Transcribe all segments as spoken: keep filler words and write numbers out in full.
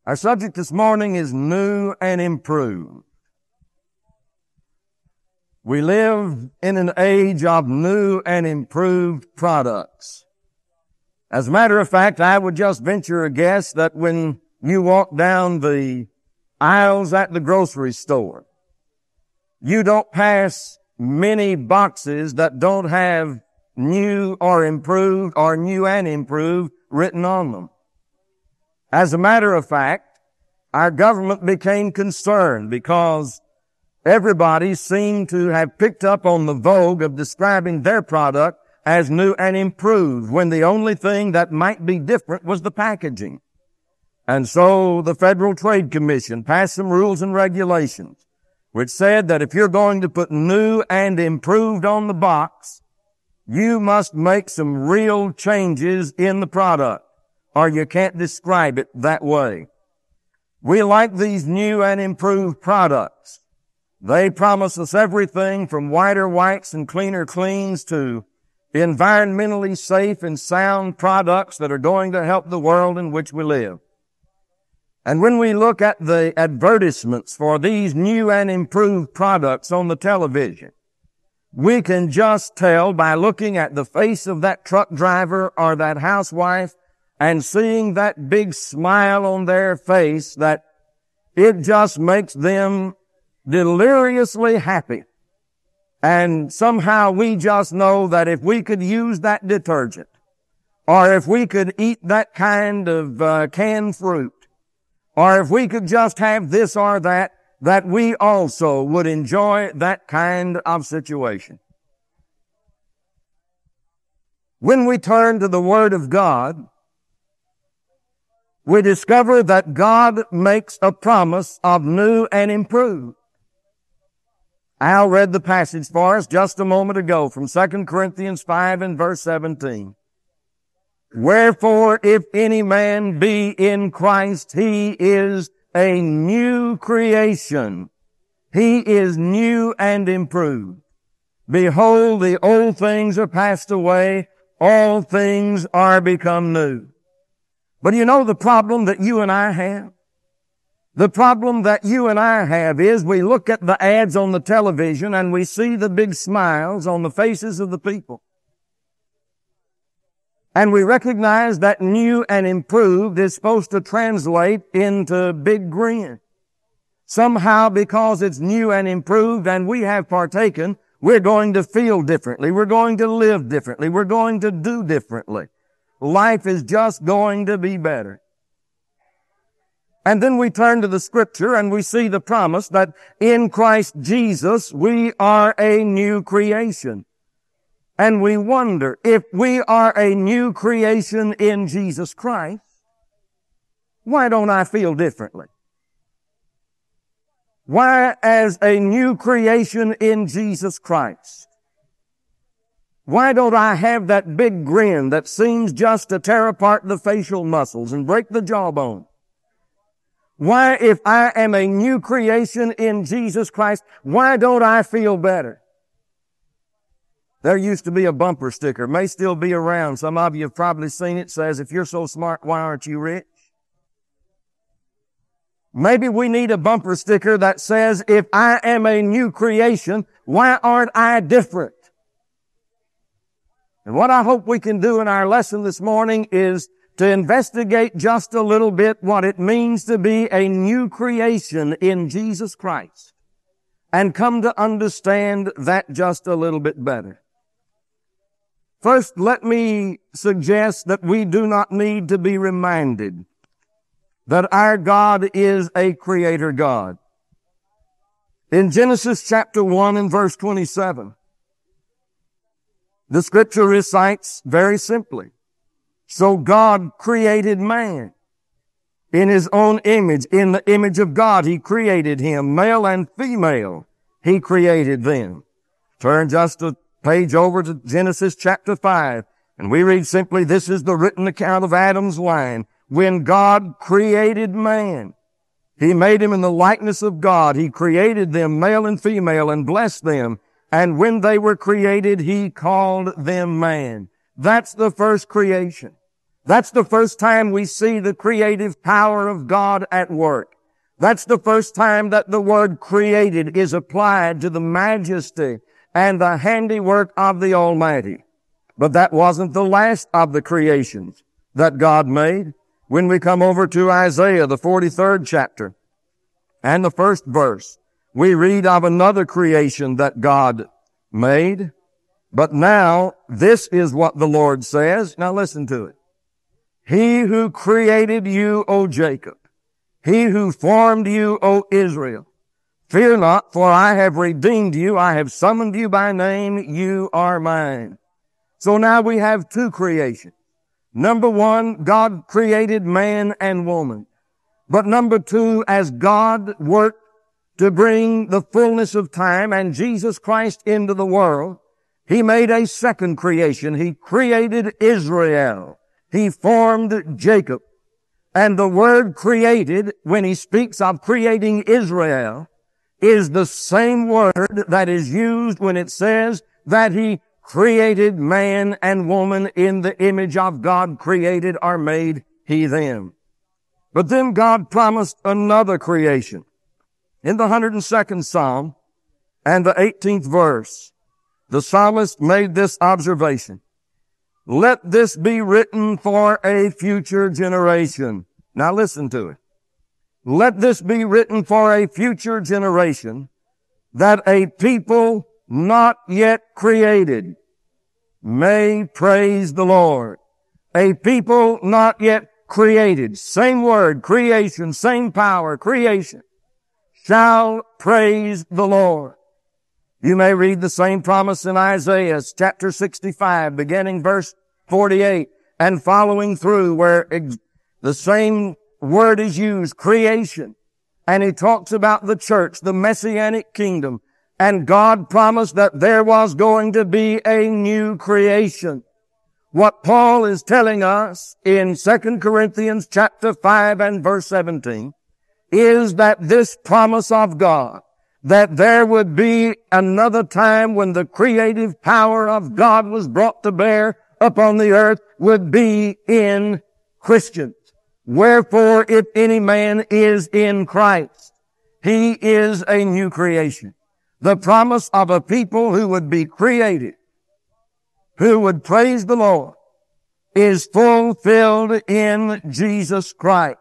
Our subject this morning is new and improved. We live in an age of new and improved products. As a matter of fact, I would just venture a guess that when you walk down the aisles at the grocery store, you don't pass many boxes that don't have new or improved or new and improved written on them. As a matter of fact, our government became concerned because everybody seemed to have picked up on the vogue of describing their product as new and improved, when the only thing that might be different was the packaging. And so the Federal Trade Commission passed some rules and regulations which said that if you're going to put new and improved on the box, you must make some real changes in the product, or you can't describe it that way. We like these new and improved products. They promise us everything from whiter whites and cleaner cleans to environmentally safe and sound products that are going to help the world in which we live. And when we look at the advertisements for these new and improved products on the television, we can just tell by looking at the face of that truck driver or that housewife and seeing that big smile on their face that it just makes them deliriously happy. And somehow we just know that if we could use that detergent, or if we could eat that kind of uh, canned fruit, or if we could just have this or that, that we also would enjoy that kind of situation. When we turn to the Word of God, we discover that God makes a promise of new and improved. Al read the passage for us just a moment ago from Second Corinthians five and verse seventeen. Wherefore, if any man be in Christ, he is a new creation. He is new and improved. Behold, the old things are passed away. All things are become new. But you know the problem that you and I have? The problem that you and I have is we look at the ads on the television and we see the big smiles on the faces of the people. And we recognize that new and improved is supposed to translate into big grin. Somehow, because it's new and improved and we have partaken, we're going to feel differently. We're going to live differently. We're going to do differently. Life is just going to be better. And then we turn to the Scripture and we see the promise that in Christ Jesus we are a new creation. And we wonder, if we are a new creation in Jesus Christ, why don't I feel differently? Why, as a new creation in Jesus Christ, why don't I have that big grin that seems just to tear apart the facial muscles and break the jawbone? Why, if I am a new creation in Jesus Christ, why don't I feel better? There used to be a bumper sticker, may still be around. Some of you have probably seen it. It says, if you're so smart, why aren't you rich? Maybe we need a bumper sticker that says, if I am a new creation, why aren't I different? And what I hope we can do in our lesson this morning is to investigate just a little bit what it means to be a new creation in Jesus Christ and come to understand that just a little bit better. First, let me suggest that we do not need to be reminded that our God is a creator God. In Genesis chapter one and verse twenty-seven, the Scripture recites very simply, so God created man in His own image. In the image of God, He created him. Male and female, He created them. Turn just a page over to Genesis chapter five, and we read simply, this is the written account of Adam's line. When God created man, He made him in the likeness of God. He created them, male and female, and blessed them. And when they were created, He called them man. That's the first creation. That's the first time we see the creative power of God at work. That's the first time that the word created is applied to the majesty and the handiwork of the Almighty. But that wasn't the last of the creations that God made. When we come over to Isaiah, the forty-third chapter, and the first verse, we read of another creation that God made. But now, this is what the Lord says. Now listen to it. He who created you, O Jacob, he who formed you, O Israel, fear not, for I have redeemed you. I have summoned you by name. You are mine. So now we have two creations. Number one, God created man and woman. But number two, as God worked to bring the fullness of time and Jesus Christ into the world, He made a second creation. He created Israel. He formed Jacob. And the word created, when He speaks of creating Israel, is the same word that is used when it says that He created man and woman in the image of God created or made He them. But then God promised another creation. In the one hundred second Psalm and the eighteenth verse, the psalmist made this observation. Let this be written for a future generation. Now listen to it. Let this be written for a future generation, that a people not yet created may praise the Lord. A people not yet created, same word, creation, same power, creation, shall praise the Lord. You may read the same promise in Isaiah chapter sixty-five, beginning verse forty-eight, and following through, where ex- the same word is used, creation. And he talks about the church, the Messianic kingdom. And God promised that there was going to be a new creation. What Paul is telling us in Second Corinthians chapter five and verse seventeen is that this promise of God, that there would be another time when the creative power of God was brought to bear upon the earth, would be in Christians. Wherefore, if any man is in Christ, he is a new creation. The promise of a people who would be created, who would praise the Lord, is fulfilled in Jesus Christ.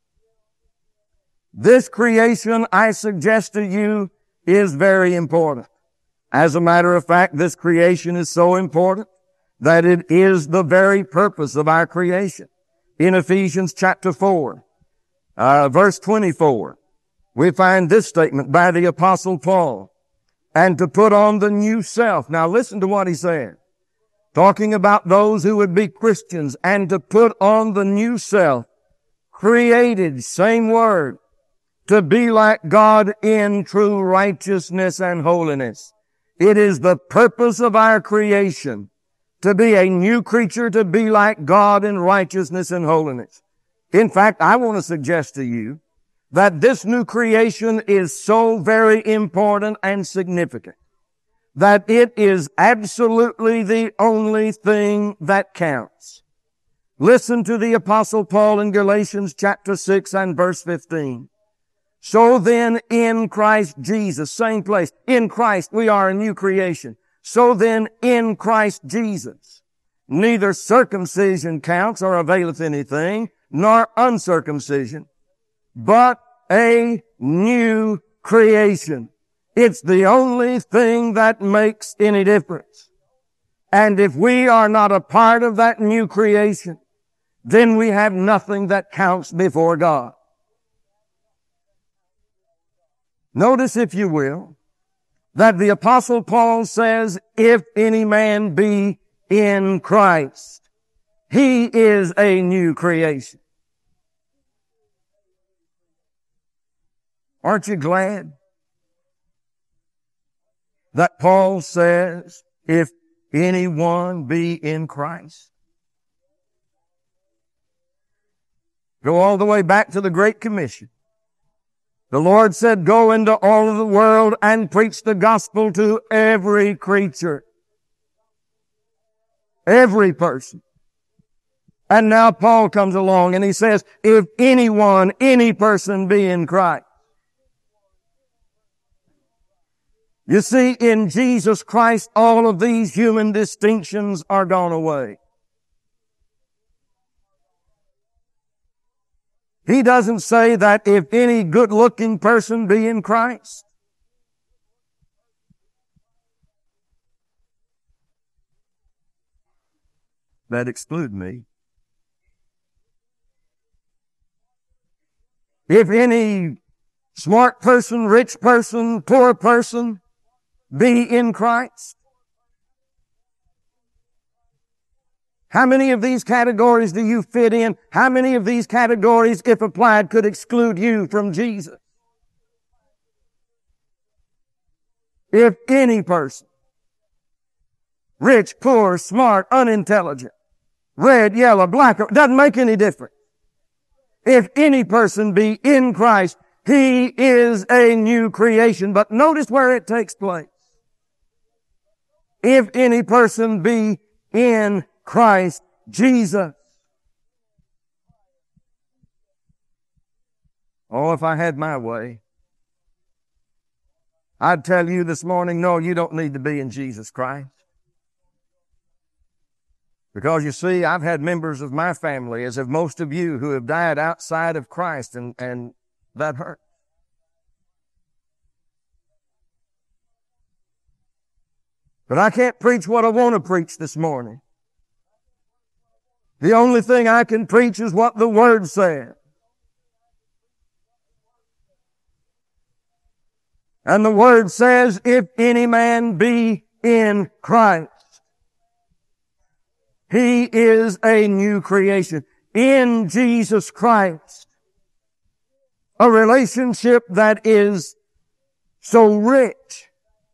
This creation, I suggest to you, is very important. As a matter of fact, this creation is so important that it is the very purpose of our creation. In Ephesians chapter four, uh, verse twenty-four, we find this statement by the Apostle Paul, and to put on the new self. Now listen to what he said. Talking about those who would be Christians, and to put on the new self, created, same word, to be like God in true righteousness and holiness. It is the purpose of our creation to be a new creature, to be like God in righteousness and holiness. In fact, I want to suggest to you that this new creation is so very important and significant that it is absolutely the only thing that counts. Listen to the Apostle Paul in Galatians chapter six and verse fifteen. So then in Christ Jesus, same place, in Christ we are a new creation. So then in Christ Jesus, neither circumcision counts or availeth anything, nor uncircumcision, but a new creation. It's the only thing that makes any difference. And if we are not a part of that new creation, then we have nothing that counts before God. Notice, if you will, that the Apostle Paul says, if any man be in Christ, he is a new creation. Aren't you glad that Paul says, if anyone be in Christ? Go all the way back to the Great Commission. The Lord said, go into all of the world and preach the gospel to every creature. Every person. And now Paul comes along and he says, if anyone, any person be in Christ. You see, in Jesus Christ, all of these human distinctions are gone away. He doesn't say that if any good-looking person be in Christ. That exclude me. If any smart person, rich person, poor person be in Christ. How many of these categories do you fit in? How many of these categories, if applied, could exclude you from Jesus? If any person, rich, poor, smart, unintelligent, red, yellow, black, doesn't make any difference. If any person be in Christ, he is a new creation. But notice where it takes place. If any person be in Christ Jesus. Oh, if I had my way, I'd tell you this morning, no, you don't need to be in Jesus Christ. Because you see, I've had members of my family, as have most of you, who have died outside of Christ, and, and that hurt. But I can't preach what I want to preach this morning. The only thing I can preach is what the Word says. And the Word says, if any man be in Christ, he is a new creation. In Jesus Christ. A relationship that is so rich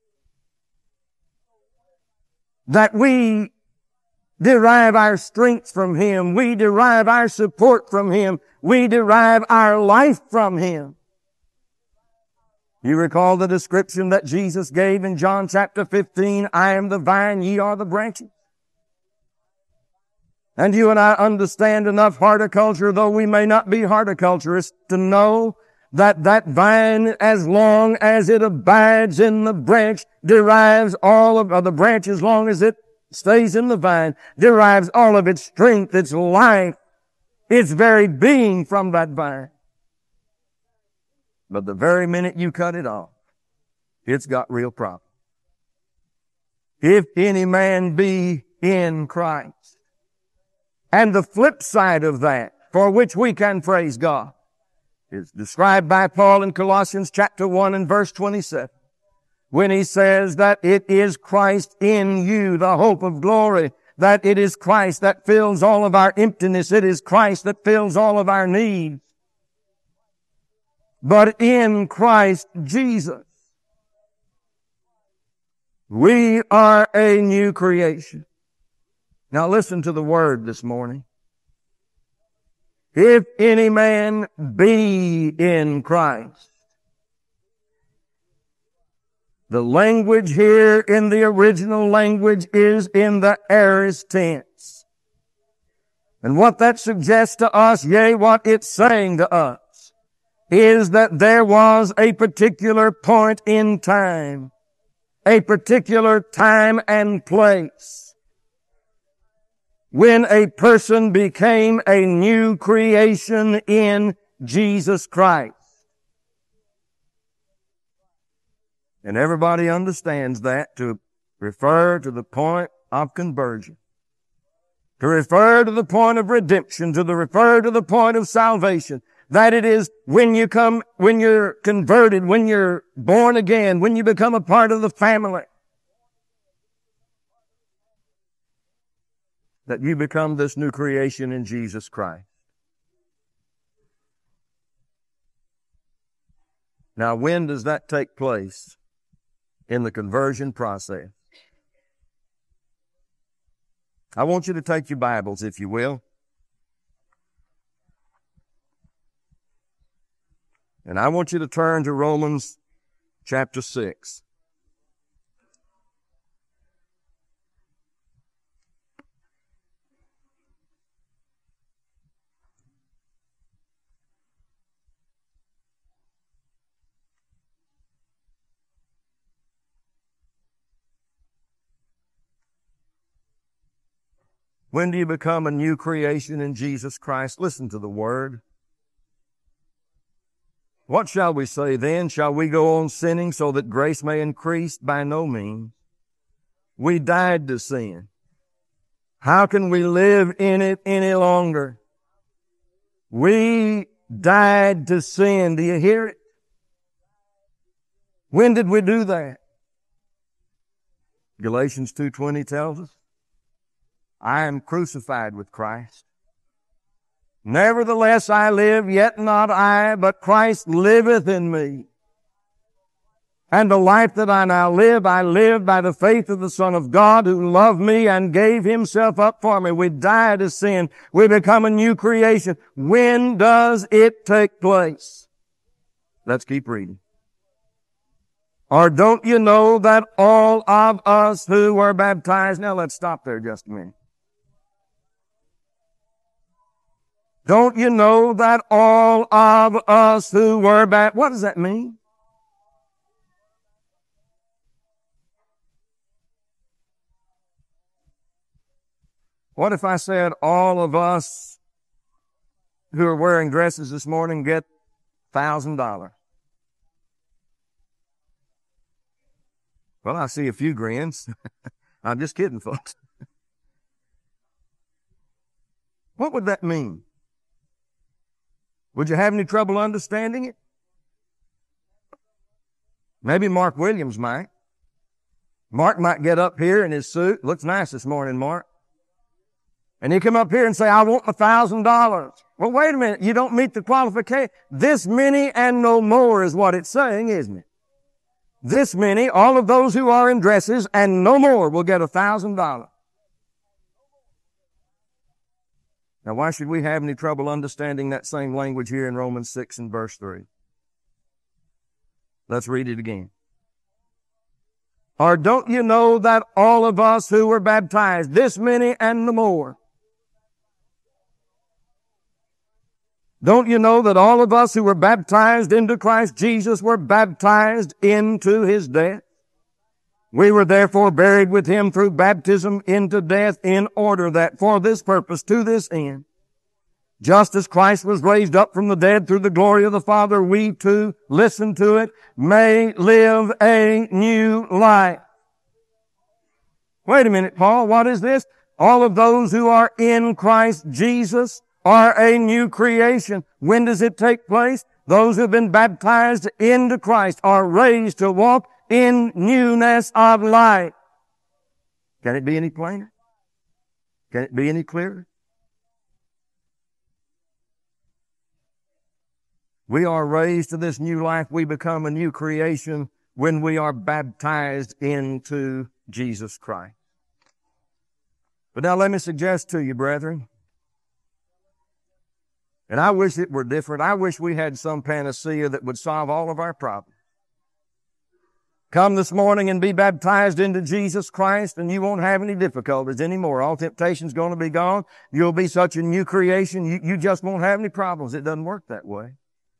that we derive our strength from Him. We derive our support from Him. We derive our life from Him. You recall the description that Jesus gave in John chapter fifteen, I am the vine, ye are the branches. And you and I understand enough horticulture, though we may not be horticulturists, to know that that vine, as long as it abides in the branch, derives all of, or the branch as long as it stays in the vine, derives all of its strength, its life, its very being from that vine. But the very minute you cut it off, it's got real problems. If any man be in Christ. And the flip side of that, for which we can praise God, is described by Paul in Colossians chapter one and verse twenty-seven, when he says that it is Christ in you, the hope of glory, that it is Christ that fills all of our emptiness, it is Christ that fills all of our needs. But in Christ Jesus, we are a new creation. Now listen to the word this morning. If any man be in Christ. The language here in the original language is in the aorist tense. And what that suggests to us, yea, what it's saying to us, is that there was a particular point in time, a particular time and place, when a person became a new creation in Jesus Christ. And everybody understands that to refer to the point of conversion, to refer to the point of redemption, to the refer to the point of salvation. That it is when you come, when you're converted, when you're born again, when you become a part of the family, that you become this new creation in Jesus Christ. Now, when does that take place in the conversion process? I want you to take your Bibles, if you will. And I want you to turn to Romans chapter six. When do you become a new creation in Jesus Christ? Listen to the word. What shall we say then? Shall we go on sinning so that grace may increase? By no means. We died to sin. How can we live in it any longer? We died to sin. Do you hear it? When did we do that? Galatians two twenty tells us, I am crucified with Christ. Nevertheless I live, yet not I, but Christ liveth in me. And the life that I now live, I live by the faith of the Son of God who loved me and gave himself up for me. We die to sin. We become a new creation. When does it take place? Let's keep reading. Or don't you know that all of us who were baptized... Now let's stop there just a minute. Don't you know that all of us who were baptized... What does that mean? What if I said all of us who are wearing dresses this morning get one thousand dollars? Well, I see a few grins. I'm just kidding, folks. What would that mean? Would you have any trouble understanding it? Maybe Mark Williams might. Mark might get up here in his suit. Looks nice this morning, Mark. And he come up here and say, I want a thousand dollars. Well, wait a minute. You don't meet the qualification. This many and no more is what it's saying, isn't it? This many, all of those who are in dresses and no more will get a thousand dollars. Now, why should we have any trouble understanding that same language here in Romans six and verse three? Let's read it again. Or don't you know that all of us who were baptized, this many and the more, don't you know that all of us who were baptized into Christ Jesus were baptized into his death? We were therefore buried with him through baptism into death, in order that for this purpose, to this end, just as Christ was raised up from the dead through the glory of the Father, we too, listen to it, may live a new life. Wait a minute, Paul, what is this? All of those who are in Christ Jesus are a new creation. When does it take place? Those who have been baptized into Christ are raised to walk in newness of life. Can it be any plainer? Can it be any clearer? We are raised to this new life. We become a new creation when we are baptized into Jesus Christ. But now let me suggest to you, brethren, and I wish it were different. I wish we had some panacea that would solve all of our problems. Come this morning and be baptized into Jesus Christ, and you won't have any difficulties anymore. All temptation's going to be gone. You'll be such a new creation. You, you just won't have any problems. It doesn't work that way.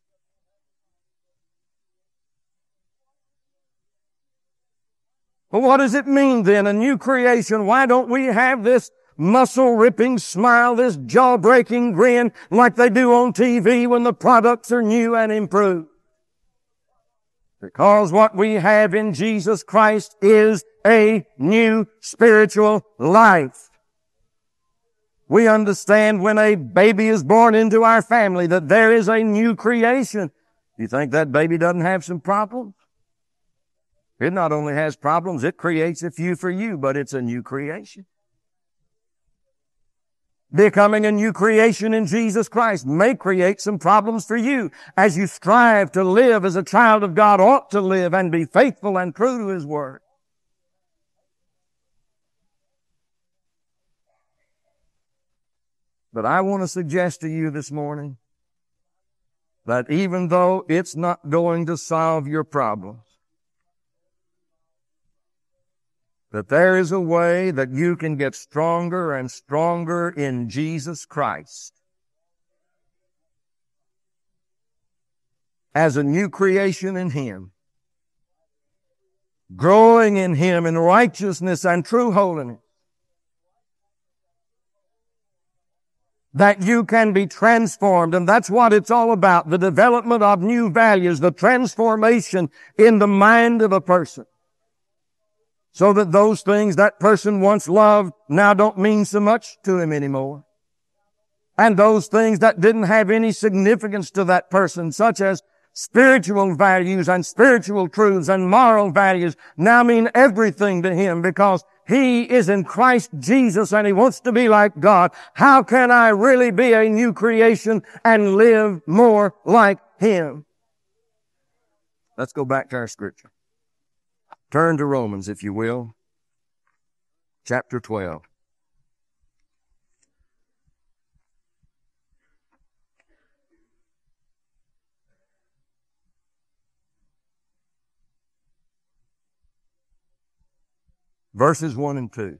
Well, what does it mean then, a new creation? Why don't we have this muscle-ripping smile, this jaw-breaking grin like they do on T V when the products are new and improved? Because what we have in Jesus Christ is a new spiritual life. We understand when a baby is born into our family that there is a new creation. You think that baby doesn't have some problems? It not only has problems, it creates a few for you, but it's a new creation. Becoming a new creation in Jesus Christ may create some problems for you as you strive to live as a child of God ought to live and be faithful and true to his word. But I want to suggest to you this morning that even though it's not going to solve your problems, that there is a way that you can get stronger and stronger in Jesus Christ as a new creation in him, growing in him in righteousness and true holiness, that you can be transformed. And that's what it's all about. The development of new values, the transformation in the mind of a person. So that those things that person once loved now don't mean so much to him anymore. And those things that didn't have any significance to that person, such as spiritual values and spiritual truths and moral values, now mean everything to him because he is in Christ Jesus and he wants to be like God. How can I really be a new creation and live more like him? Let's go back to our scripture. Turn to Romans, if you will, chapter twelve. Verses one and two.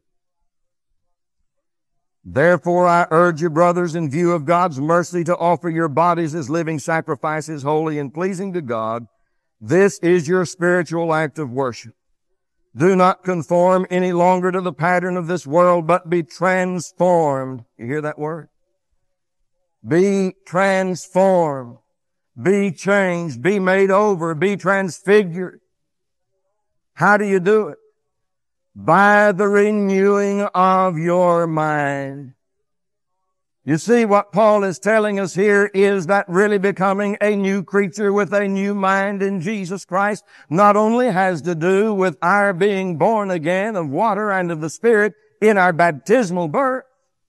Therefore I urge you, brothers, in view of God's mercy, to offer your bodies as living sacrifices, holy and pleasing to God. This is your spiritual act of worship. Do not conform any longer to the pattern of this world, but be transformed. You hear that word? Be transformed. Be changed. Be made over. Be transfigured. How do you do it? By the renewing of your mind. You see, what Paul is telling us here is that really becoming a new creature with a new mind in Jesus Christ not only has to do with our being born again of water and of the Spirit in our baptismal birth,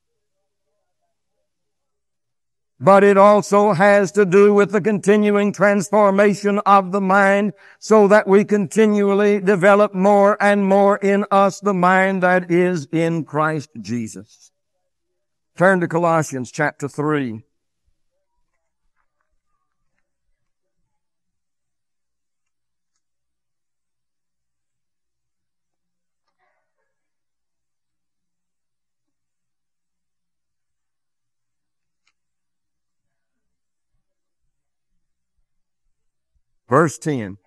but it also has to do with the continuing transformation of the mind so that we continually develop more and more in us the mind that is in Christ Jesus. Turn to Colossians chapter three. Verse ten.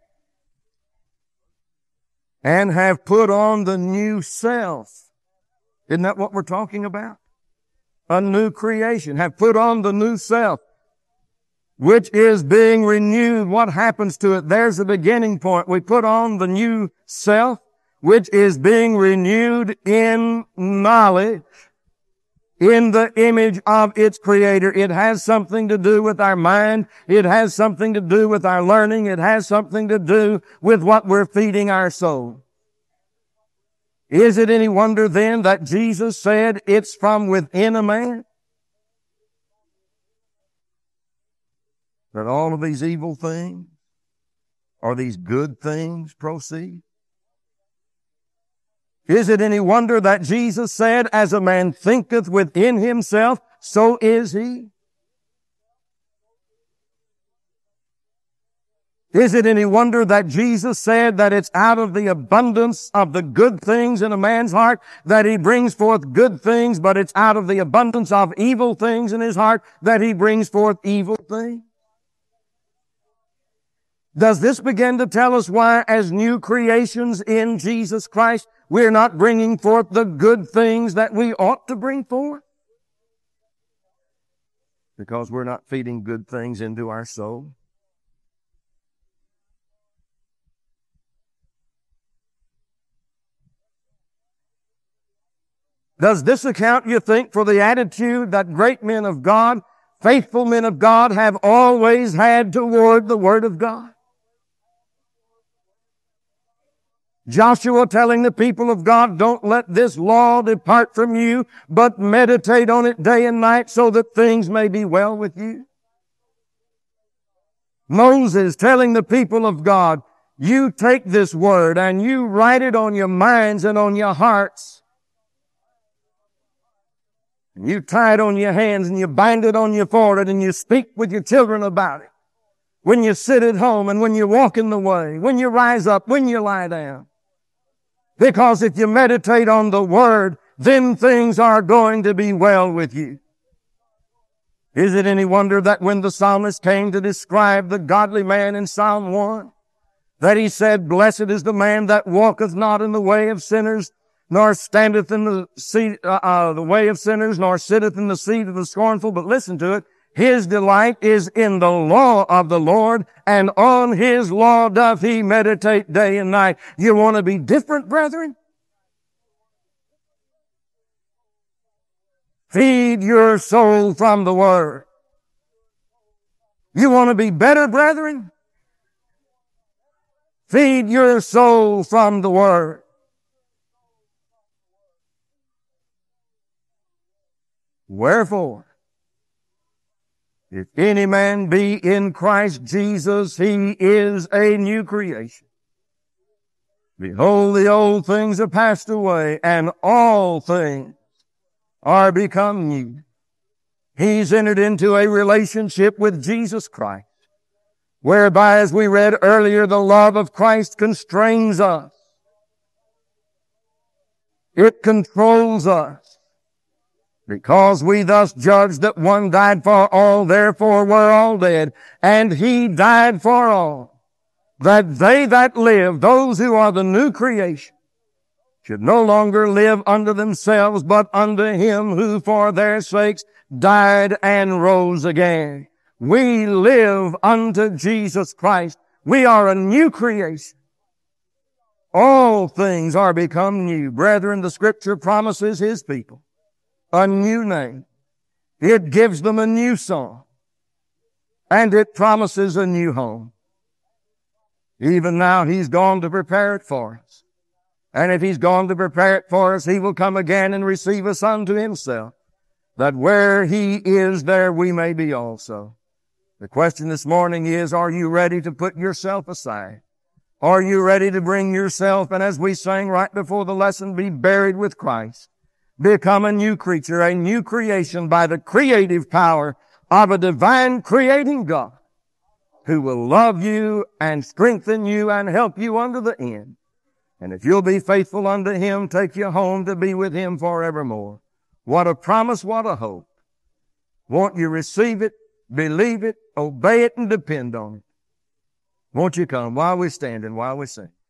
And have put on the new self. Isn't that what we're talking about? A new creation. Have put on the new self, which is being renewed. What happens to it? There's the beginning point. We put on the new self, which is being renewed in knowledge, in the image of its creator. It has something to do with our mind. It has something to do with our learning. It has something to do with what we're feeding our soul. Is it any wonder then that Jesus said it's from within a man that all of these evil things or these good things proceed? Is it any wonder that Jesus said, as a man thinketh within himself, so is he? Is it any wonder that Jesus said that it's out of the abundance of the good things in a man's heart that he brings forth good things, but it's out of the abundance of evil things in his heart that he brings forth evil things? Does this begin to tell us why, as new creations in Jesus Christ, we're not bringing forth the good things that we ought to bring forth? Because we're not feeding good things into our soul. Does this account, you think, for the attitude that great men of God, faithful men of God, have always had toward the Word of God? Joshua telling the people of God, don't let this law depart from you, but meditate on it day and night so that things may be well with you. Moses telling the people of God, you take this word and you write it on your minds and on your hearts. And you tie it on your hands and you bind it on your forehead and you speak with your children about it. When you sit at home and when you walk in the way, when you rise up, when you lie down. Because if you meditate on the Word, then things are going to be well with you. Is it any wonder that when the psalmist came to describe the godly man in Psalm one, that he said, blessed is the man that walketh not in the way of sinners, nor standeth in the seat, uh, uh, the way of sinners, nor sitteth in the seat of the scornful. But listen to it. His delight is in the law of the Lord, and on his law doth he meditate day and night. You want to be different, brethren? Feed your soul from the Word. You want to be better, brethren? Feed your soul from the Word. Wherefore, if any man be in Christ Jesus, he is a new creation. Behold, the old things are passed away, and all things are become new. He's entered into a relationship with Jesus Christ, whereby, as we read earlier, the love of Christ constrains us. It controls us. Because we thus judge that one died for all, therefore we're all dead. And he died for all, that they that live, those who are the new creation, should no longer live unto themselves, but unto him who for their sakes died and rose again. We live unto Jesus Christ. We are a new creation. All things are become new. Brethren, the Scripture promises his people a new name. It gives them a new song. And it promises a new home. Even now, he's gone to prepare it for us. And if he's gone to prepare it for us, he will come again and receive us unto himself, that where he is, there we may be also. The question this morning is, are you ready to put yourself aside? Are you ready to bring yourself, and as we sang right before the lesson, be buried with Christ? Become a new creature, a new creation by the creative power of a divine creating God who will love you and strengthen you and help you unto the end. And if you'll be faithful unto him, take you home to be with him forevermore. What a promise, what a hope. Won't you receive it, believe it, obey it, and depend on it? Won't you come while we stand and while we sing?